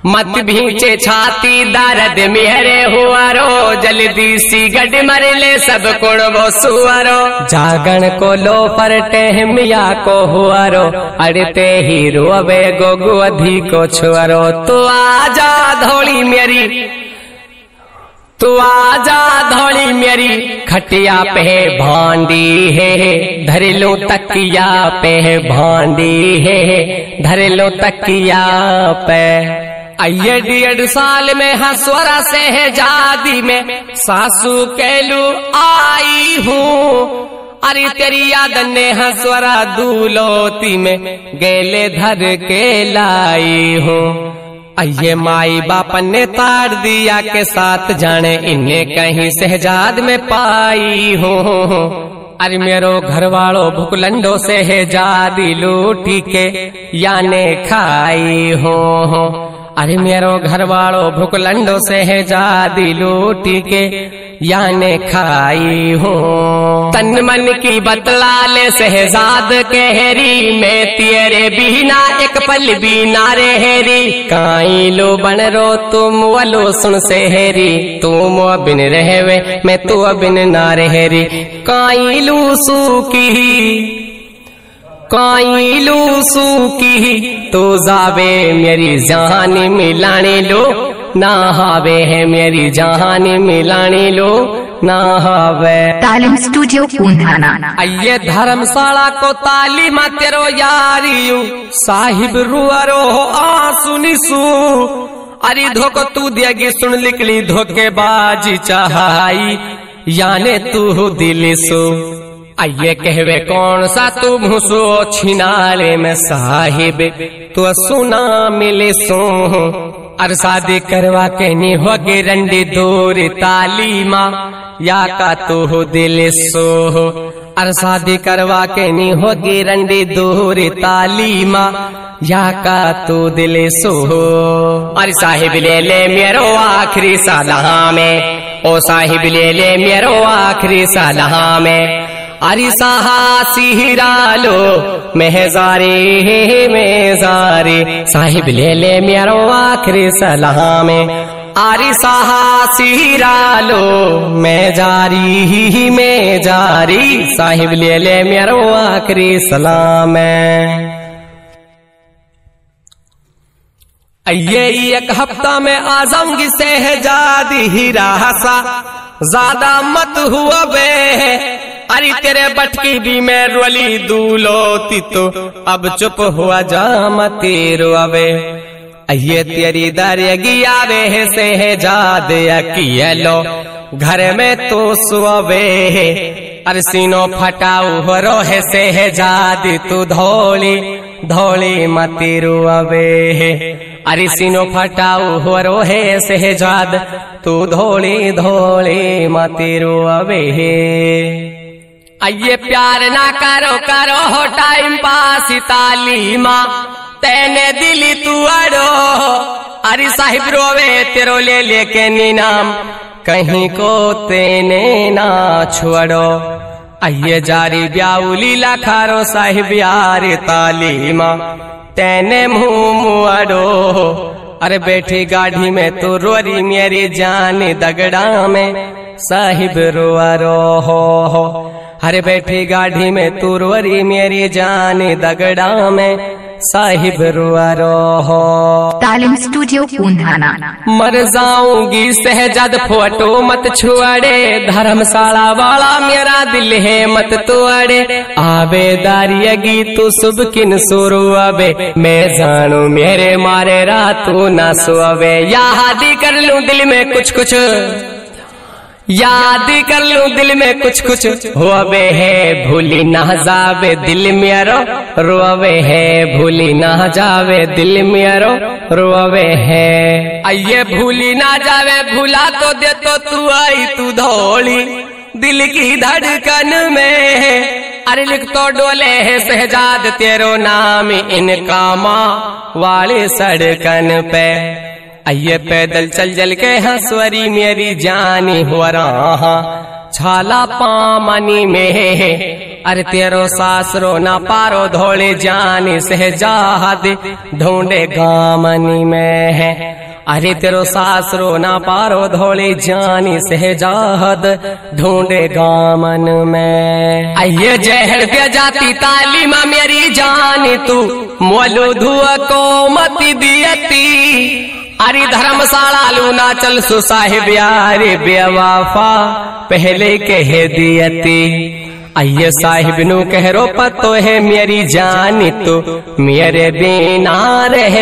मत भींचे छाती दर्द मेरे हुआरो, जल्दी सी गड मर ले सब कुण वो सुअरो। जागण को लो पर टहमिया को हुआरो, अड़ते ही रोवे गोगु अधि को छुअरो। तू आजा धोली मेरी, तू आजा धोली मेरी, खटिया पे भांडी है, धर लो तकिया पे भांडी है, धर लो तकिया पे। आइए 1.5 साल में हंसवरा से है जादी में, सासू कहलू आई हूँ, अरे तेरी याद ने हंसवरा दूलोती में गेले धर के लाई हूँ। आइए माई बाप ने ताड़ दिया के साथ जाने, इन्हें कहीं शहजाद में पाई हूँ। अरे मेरो घर वालों भुकलंडो से है जादी लूटी के याने खाई हूँ। अरे मेरो घर वालों भुकलंडो से है जादी लूटी के याने खाई हूँ। तन मन की बतला ले शहजाद कहरी, मैं तेरे बिना एक पल भी ना रहरी। काई लो बन रो तुम वलो सुन सेहरी, तुम बिन रहवे मैं तू बिन ना रहरी। काई लू सूकी, काई लू सूकी, तो जावे मेरी जान मिलाने लो, ना हावे है मेरी जान मिलाने लो, ना हावे। तालीम स्टूडियो पूंधाना। आइए धर्मशाला को तालीम तेरो यारियू, साहिब रुअरो आंसू निसू। अरे धोको तू देगी सुन लिखली धोखेबाजी चाहाई, याने तू दिल सो। आइए कहवे कौन सा तू भूसो छिनाले में साहिब, तू सुना मिले सो। अर शादी करवा के नी होगे रंडी दूर तालीमा, या का तू दिल सो। अर शादी करवा के नी होगी रंडी दूर तालीमा, या का तू दिल सो। अरे साहिब ले ले मेरो आखिरी सालहा में, ओ साहिब ले ले मेरो आखिरी सालहा में। अरे साहसी हीरा लो मेहजारे मेहजारे, साहिब ले ले मेरो आखिरी सलाह में। अरे साहसी हीरा लो मैं जारी, साहिब ले ले मेरो आखिरी सलाह में। ये 1 हफ्ता में आजमगी शहजादी हीरा हसा, ज्यादा मत हुआ बे। अरे तेरे बटकी भी मैं रोली दूलोती, तो अब चुप हुआ जा मत रोवे। ये तेरी दरगी आवे है शहजाद अकेलो, घर में तो सुवे। अरे सीनो फटाऊ हो रो है शहजाद, तू धोली धोली मत रोवे। अरे सीनो फटाऊ हो रो है शहजाद, तू धोली धोली मत रोवे। आइए प्यार ना करो करो हो टाइम पास तालीमा, तेने दिली तू अड़ो। अरे साहिब रोवे तेरो ले लेके नीनाम, कहीं को तेने ना छोड़ो। आइए जारी ब्याउली लखारो साहिब यार तालीमा, तेने मुँह मुआड़ो। अरे बैठी गाड़ी में तू रोरी मेरी जान दगड़ा में, साहिब रोआ रो हो। अरे बैठी गाड़ी में तू रोरी मेरी जान दगड़ा में, साहिब रुआ रो हो। तालीम स्टूडियो पूंधाना। मर जाऊंगी शहजाद फोटो मत छुआड़े, धर्मशाला वाला मेरा दिल है मत तोड़े। आवे दारियगी तू सुब किन सुरु आवे, मैं जानू मेरे मारे रातू ना सोवे। याद कर लूं दिल में कुछ कुछ, याद कर लूं दिल में कुछ कुछ होवे है, भूली ना जावे दिल मेरो रोवे है, भूली ना जावे दिल मेरो रोवे है। आइए भूली ना जावे भूला तो दे तो तू आई तू धोली दिल की धड़कन में। अरे लिख तो डोले है शहजाद तेरो नाम इनका माँ वाले सड़कन पे। आइए पैदल चल चल के हंसवरी मेरी जानी हो रहा, छाला पामनी में अरे तेरो सासरो ना पारो धोले जानी सहजाद ढूंढे गामनी में है। अरे तेरो सासरो ना पारो धोले जानी सहजाद ढूंढे गामन में। आइए जहर दे जाती तालीम मेरी जानी तू मोलू धुआ को मती दियती। अरे धर्मशाला लूना चल सु साहिब यारे बेवफा पहले कह दियती। आइए साहिब नु कह रो पतो है मेरी जान तो मेरे बिना रह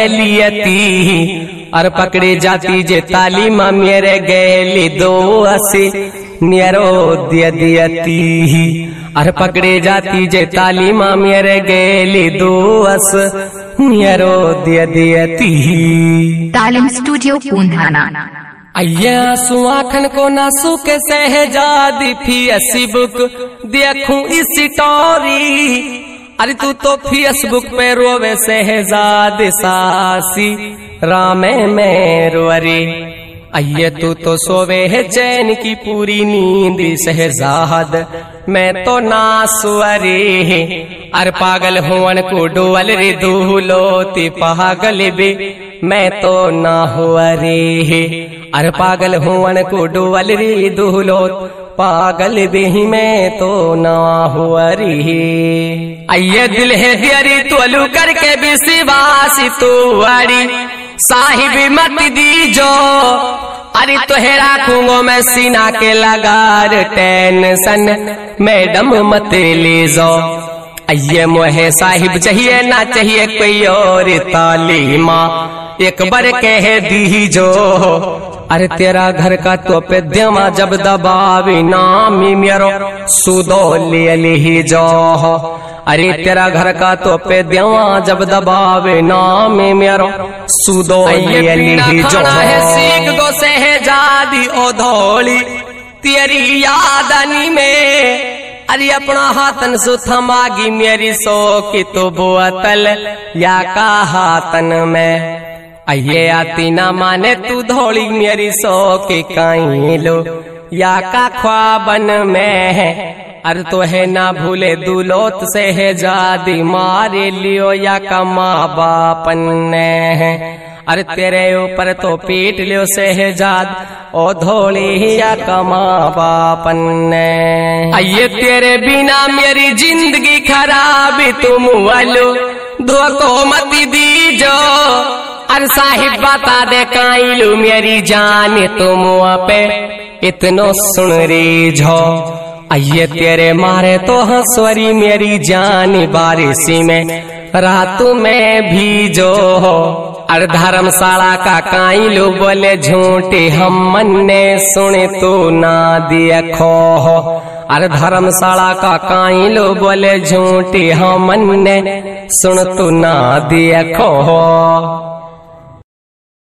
लियती। और पकड़े जाती जे तालीम मेरे गैली दो असी नियरो दिय दियती। और पकड़े जाती जे तालीम मेरे गैली दो अस नियरो दिय दियती। तालीम स्टूडियो पूंधाना। अय्या सुआखन को नासू के सहजादी फेसबुक देखूं इस स्टोरी। अरे तू तो फेसबुक पे रोवे सहजाद सासी रामे में रोरी। अये तू तो सोवे है चैन की पूरी नींद सहजाद मैं तो ना सुअरे। अर पागल हुवन को डोल रे दूलोती पागल बे मैं तो ना हुआ रे। अर पागल हुवन को डोल रे दूलोत पागल बे मैं तो ना हुआ रे। अये दिल है दियरी तोलू करके विश्वासी तू अड़ी साहिब मत दीजो। अरे तुहे राखूंगो मैं सीना के लगार टेंशन मैडम मत ले जाओ। अये मोहे साहिब चाहिए ना चाहिए कोई और तालीमा एक बार कह दीजो। अरे तेरा घर का तो पे देवा जब दबावी नामी मेरो सुदो ले ली जाओ। अरे तेरा घर का तो पे देवा जब दबावे नामी मेरो सुदो ले ली जाओ। सीख गो सहजादी ओ धोली तेरी यादनी में। अरे अपना हाथन सु थमागी मेरी सो की तो बोतल या का हाथन में। अये आती ना माने तू धोली मेरी सो के काई लो या का ख्वाबन में है। अरे तो है ना भूले दुलोत सहजादी मारे लियो या का माँ बापन है। अरे तेरे ऊपर तो पीट लियो सहजाद ओ धोली या का माँ बापन ने। अये तेरे बिना मेरी जिंदगी खराब तुम वालो धोखो मत दीजो। अरे साहिब बता दे काइलू मेरी जान तुम पे इतनो सुन री झो। अये तेरे मारे तो हंसवरी मेरी जान बारिशी में रात में भीजो। अरे धर्मशाला का काइलू बोले झूठी हम मन ने सुने तो ना देखो। अरे धर्मशाला का काइलू बोले झूठी हम मन ने सुन तो ना देखो।